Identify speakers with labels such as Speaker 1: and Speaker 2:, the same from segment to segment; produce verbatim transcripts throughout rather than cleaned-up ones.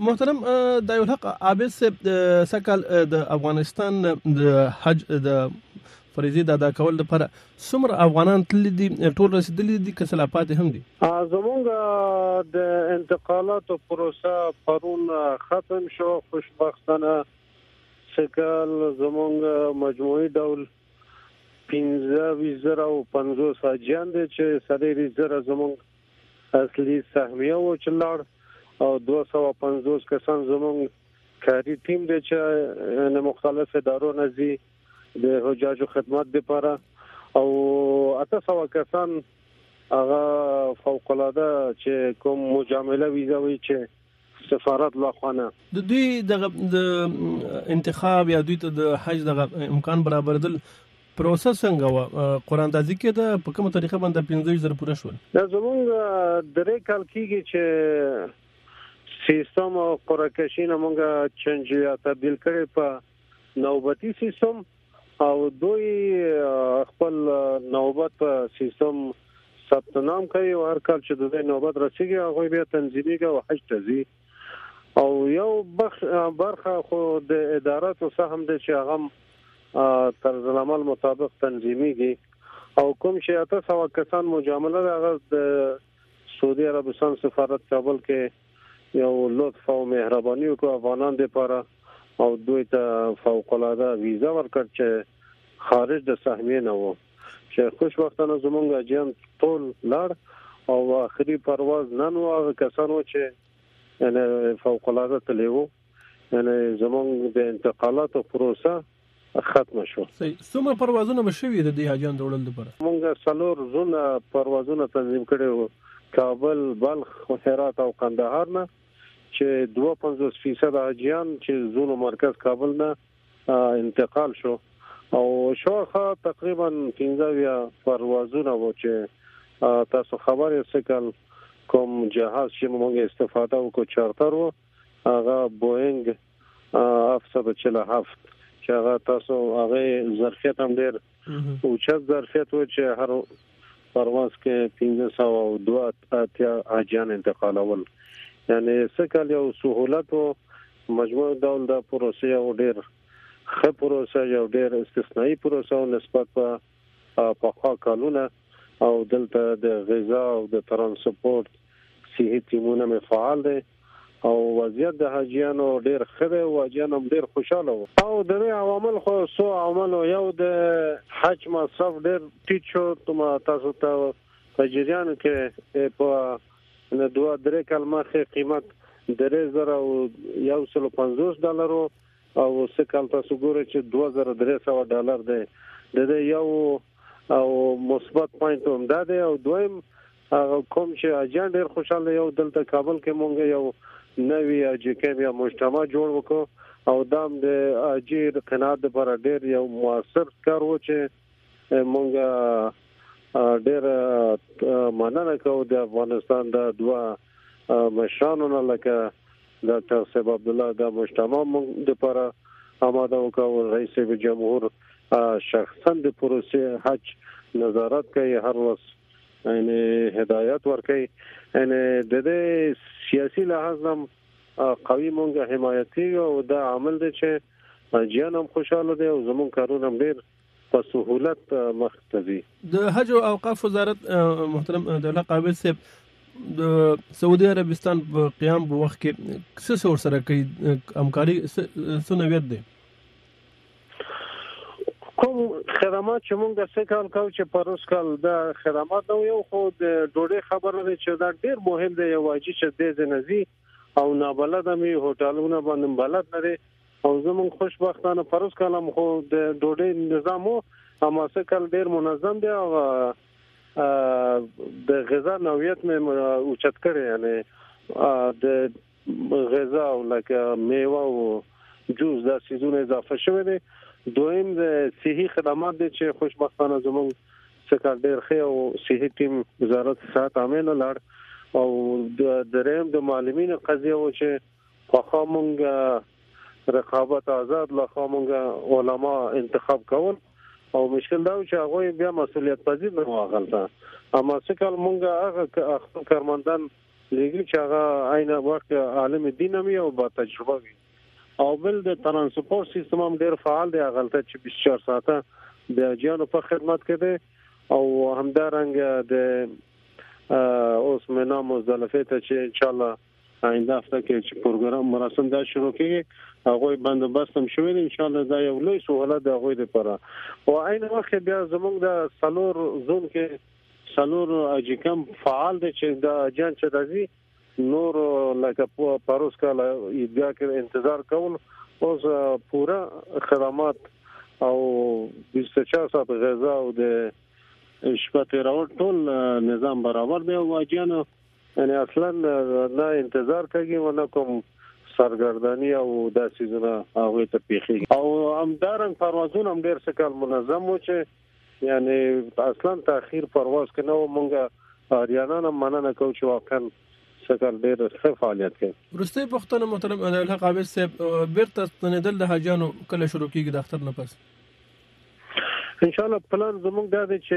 Speaker 1: محترم ضیاء الحق عابد صاحب سکل د افغانستان د حج د فریضې د ادا کول لپاره څومره افغانان تللي دي، ټول رسیدلي دي که څه لا پاتې هم دي؟
Speaker 2: زمونږ د انتقالاتو پروسه پرون ختم شو خوشبختانه. سکل زمونږ مجموعي ډول پنځه ویشت زره او پنځوس حاجیان دي چې څلور زره زمونږ اصلي سهمیه و چې لاړ او دوه سوه پنځوس کسان زمونږ کاري ټیم دی چې مختلف ادارو نه ځي د حجاجو خدمت لپاره، او اته سوه کسان هغه فوق العاده چې کوم مجامله ویزا وي چې سفارت لخوانه
Speaker 1: د دوی د انتخاب یا دوی ته د حج د امکان برابردل پروسس څنګه و؟ قرآن دازي کې د په کومه طریقه باندې پنځه زره پوره شول؟
Speaker 2: دا زمونږ درې کال کېږي چې سیستم او قرعه کشي نه مونږ چینج یا تبدیل کړي په نوبتي سیستم، او دوی خپل نوبت په سیستم ثبت نام کوي او هر کال چې د دې نوبت رسیږي هغه بیا تنظیمي او حج ته ځي. او یو برخه خو د اداراتو سهم دي چې هغه طرز العمل مطابق تنظیمیږي، او کوم چې اته سوه کسان مجامله هغه د سعودي عربستان سفارت کابل کې یو لطف او مهرباني وکړه افغانان لپاره، او دوی ته فوق العاده ویزا ورکړ چې خارج د سهمیه نه و، چې خوشبختانه زمونږ حاجیان ټول لاړ او اخري پرواز نن و. هغه کسانو چې یعنی فوق العاده تللی وو، یعنی زمونږ د انتقالاتو پروسه ختم شو.
Speaker 1: څومره پروازونه به شوي د دې حاجیان د وړلو لپاره؟
Speaker 2: مونږ څلور زونه پروازونه تنظیم کړي وو، کابل، بلخ، هرات او قندهار نه، چې دوه پنځوس فیصد حاجیان چې زونو مرکز کابل نه انتقال شو، او شاوخوا تقریبا پنځه پروازونه وو چې تاسو خبر یې سکل کوم جهاز چې موږ استفاده وکړو چارتر وو، هغه بوئنګ اف صد چهل و هفت چې هغه تاسو هغه ظرفیت هم ډیر اوچت ظرفیت و چې هر پرواز کې پنځه سوه او دوه اتیا حاجیان انتقالول. یعنی سکل یو سہولت او مجموع ډول د پروسې او ډیر ښه پروسه، یو ډیر استثنایی پروسه او نسبت په پخوا کالونه، او دلته د غذا او د ترانسپورت صحي ټیمونه مې فعال دي، او وضعیت د حاجیانو ډیر ښه دی او حاجیان هم ډیر خوشاله وو. او د دې عوامل خو څو عوامل، یو د حج مصرف ډیر ټیټ شو. تاسو ته په جریان کې په نه دوه درې کال مخکې قیمت درې زره او یو سل پنځوس ډالرو، او سکل تاسو ګورئ چې دوه زره درې سوه ډالر دی. د دې یو او مثبت پوینټ هم دا دی. او دویم کوم چې حاجیان ډیر خوشاله یو دلته کابل کې مونږ یو نوی حاجي کیمپ یا مجتمع جوړ وکړو، او دام د حاجي قناعت لپاره ډیر یو موثر کار و چې مونږ ډیر مننه کوو د افغانستان د دوه مشرانو نه، لکه ډاکټر صاحب عبد الله د مجتمع مونږ لپاره آماده وکړو، رئیس جمهور شخصا د پروسې حج نظارت کوي، هر ورځ یعنی هدایت ورکوي. یعنی د دې سیاسي لحاظ هم قوي مونږه حمایتي، او دا عامل دی چې حاجیان هم خوشاله دي او زموږ کارونه هم ډیر په سهولت مخ ته ځي.
Speaker 1: د حج او اوقاف وزارت محترم ضیاء الحق عابد صاحب د سعودي عربستان په قیام په وخت کې څه څه ورسره کوي؟ همکاري څه نوعیت دی؟
Speaker 2: کوم خدمات چې موږ څه کال کوو چې پروس کال د خدمات نو یو خو د ډوډۍ خبره ده چې دا ډیر مهم دی. یو واجب چې د زنزي او نابلد مې هوټلونه باندې بلد نه دي، او زموږ خوشبختانه پروس کال هم خو د ډوډۍ نظام هم څه کال ډیر منظم دی، او د غذا نوعیت مې اوچت کړی، یعنی د غذا او لکه میوه او جوس دا سیزونه اضافه شوی دی. دویم د صحي خدمات دي چې خوشبختانه زموږ څخه ډېر ښه او صحي ټیم وزارت صحت عامه لاړ، او د دریم د معلمینو قضیه و چې خو مونږ رقابت آزاد لخوا مونږ علما انتخاب کول، او مشکل دا چې هغه بیا مسؤلیت پذیر نه واغلته. اما څکل مونږ هغه کارمندان لګي چې هغه عین وخت عالم دین هم او با تجربه وي او بل د ترانسپورت سیستم هم ډیر فعال دی هغه چې بیست و چهار ساعته د اجیانو په خدمت کې دی او همدارنګ د اوس منا مزدلفه ته چې ان شاء الله آینده هفته کې چې پروګرام مراسم دا شروع کیږي هغه بندوبست هم شوی ان شاء الله دا یو لوی سہولت دی هغه لپاره او عین وخت بیا زموږ د سلور زون کې سلور اجکم فعال دي چې د اجان چې راځي نور لکه پاروس کاله ایدګه کې انتظار کول اوس پورا خدمات او بیست و چهار ساعت غذا او د شپته راوړ ټول نظام برابر دی او اجان یعنی اصلا نه انتظار کوي و نه کوم سرګردانی او داسې زونه هغه ته پیخي او همدارنګ پروازونه هم ډیر سکل منظم و چې یعنی اصلا تاخير پرواز کنه و مونږه اریانا نه مننه کوو چې واقعا سکل ډیر ښه فعالیت کوي.
Speaker 1: ورسته پښتنه محترم الحق عابد صاحب بیرته ستنیدل د حاجانو کله شروع کیږي د اختر نه پس؟
Speaker 2: ان شاء الله پلان زموږ دا دی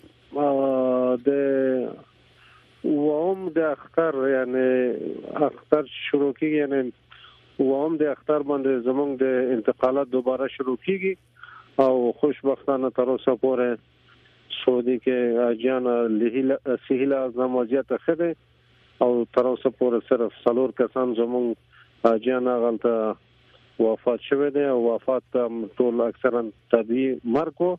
Speaker 2: چې د وهم د اختر یعنی اختر شروع کیږي یعنی وهم د اختر باندې زموږ د انتقالات دوباره شروع کیږي او خوشبختانه تر اوسه پورې سعودي کې اجیان له سهیل اعظم وضعیت خده او تر اوسه پورې صرف څلور کسان زموږ اجیان غلطه وفات شوه دي او وفات ټول اکثرا طبيعي مرګ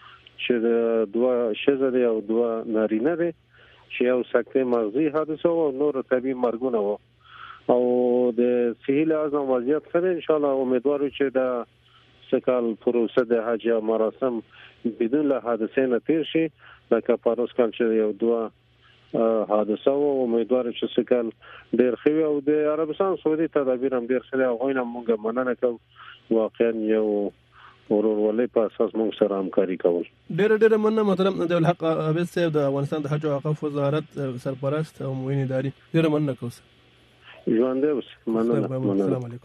Speaker 2: چې دوه شزه دي او دوه نارینه دي چې یو سکته مغزي حادثه او نور طبيعي مرګونه وو او د سهیل اعظم وضعیت سره ان شاء الله امیدوارو چې د سکال پروسه د حج مراسم بدون له حادثه نه تیر شي لکه پاروس کال چې یو دوه حادثه او امیدوارو چې سکال ډیر خوي او د عربستان سعودي تدابیر هم ډیر سره غوښنه مونږ مننه کوو واقعا یو ورورولۍ په اساس موږ سره همکاري کوو.
Speaker 1: ډېر ډېر مننه محترم د الحق عابد صاحب د افغانستان د حج او اوقاف وزارت سرپرست او معین اداري ډېر مننه کوم.
Speaker 2: ژوند دې اوس مننه.
Speaker 1: السلام علیکم.